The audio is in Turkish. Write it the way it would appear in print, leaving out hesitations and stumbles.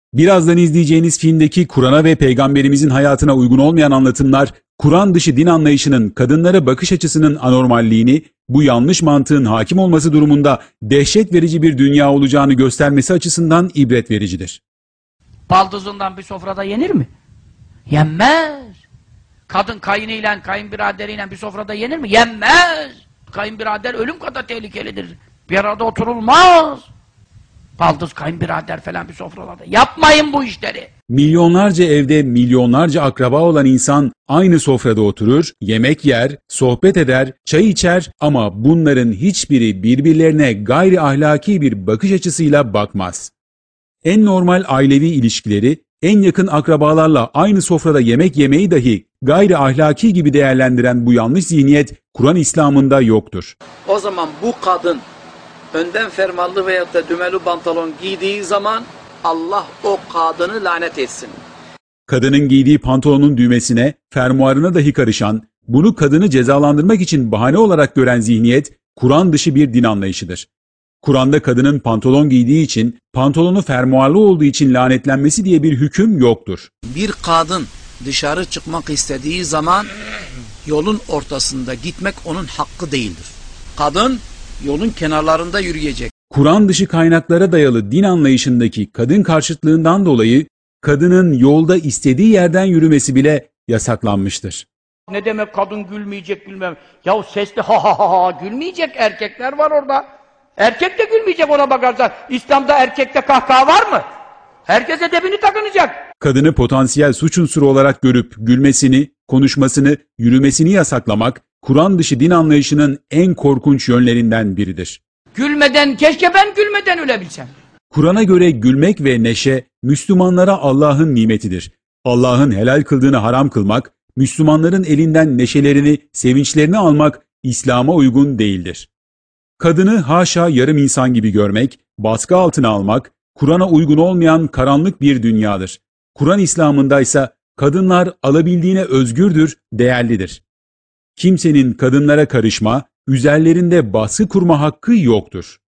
Birazdan izleyeceğiniz filmdeki Kur'an'a ve Peygamberimizin hayatına uygun olmayan anlatımlar, Kur'an dışı din anlayışının kadınlara bakış açısının anormalliğini, bu yanlış mantığın hakim olması durumunda dehşet verici bir dünya olacağını göstermesi açısından ibret vericidir. Baldızından bir sofrada yenir mi? Yenmez. Kadın kayınıyla, kayınbiraderiyle bir sofrada yenir mi? Yenmez. Kayınbirader ölüm kadar tehlikelidir. Bir arada oturulmaz. Baldız, kayınbirader falan bir sofralarda. Yapmayın bu işleri. Milyonlarca evde milyonlarca akraba olan insan aynı sofrada oturur, yemek yer, sohbet eder, çay içer ama bunların hiçbiri birbirlerine gayri ahlaki bir bakış açısıyla bakmaz. En normal ailevi ilişkileri, en yakın akrabalarla aynı sofrada yemek yemeyi dahi gayri ahlaki gibi değerlendiren bu yanlış zihniyet Kur'an İslam'ında yoktur. O zaman bu kadın önden fermallı veyahut da dümeli pantolon giydiği zaman Allah o kadını lanet etsin. Kadının giydiği pantolonun düğmesine, fermuarına dahi karışan, bunu kadını cezalandırmak için bahane olarak gören zihniyet, Kur'an dışı bir din anlayışıdır. Kur'an'da kadının pantolon giydiği için, pantolonu fermuarlı olduğu için lanetlenmesi diye bir hüküm yoktur. Bir kadın dışarı çıkmak istediği zaman yolun ortasında gitmek onun hakkı değildir. Kadın yolun kenarlarında yürüyecek. Kur'an dışı kaynaklara dayalı din anlayışındaki kadın karşıtlığından dolayı kadının yolda istediği yerden yürümesi bile yasaklanmıştır. Ne demek kadın gülmeyecek bilmem. Yahu sesli ha ha ha ha gülmeyecek erkekler var orada. Erkek de gülmeyecek ona bakarsan. İslam'da erkekte kahkaha var mı? Herkes edebini takınacak. Kadını potansiyel suç unsuru olarak görüp gülmesini, konuşmasını, yürümesini yasaklamak, Kur'an dışı din anlayışının en korkunç yönlerinden biridir. Gülmeden, keşke ben gülmeden ölebilsem. Kur'an'a göre gülmek ve neşe, Müslümanlara Allah'ın nimetidir. Allah'ın helal kıldığını haram kılmak, Müslümanların elinden neşelerini, sevinçlerini almak İslam'a uygun değildir. Kadını haşa yarım insan gibi görmek, baskı altına almak, Kur'an'a uygun olmayan karanlık bir dünyadır. Kur'an İslam'ında ise kadınlar alabildiğine özgürdür, değerlidir. Kimsenin kadınlara karışma, üzerlerinde baskı kurma hakkı yoktur.